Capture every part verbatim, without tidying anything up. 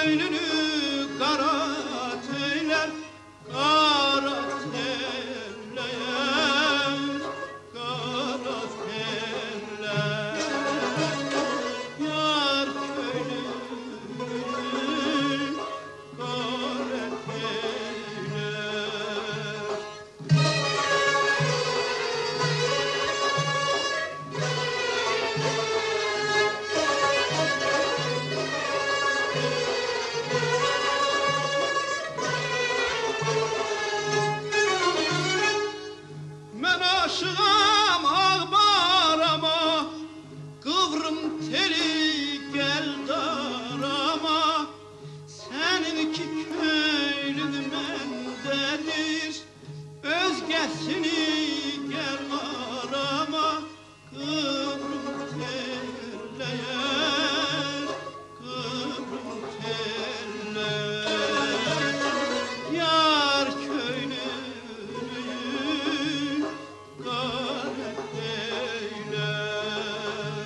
köylünü kara teyler, kara teyler, kara teyler. Yar köylünü kara teyler. Ben aşığım ağbarama, kıvrım teli gel darama. Seninki köylün mendedir, özgesini gel arama. Kıvrım teller, kıvrım teller. Yar köylünü garet eyler.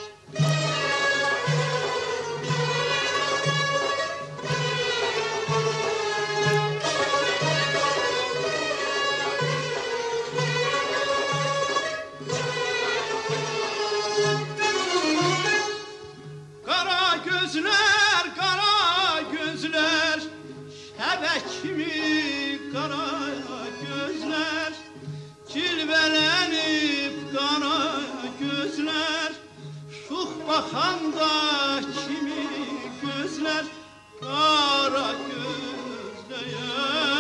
Kara gözler, kara gözler, şebek mi kara gözler, cilvelenip kara gözler, şuh bakanda kimi gözler, kara gözler.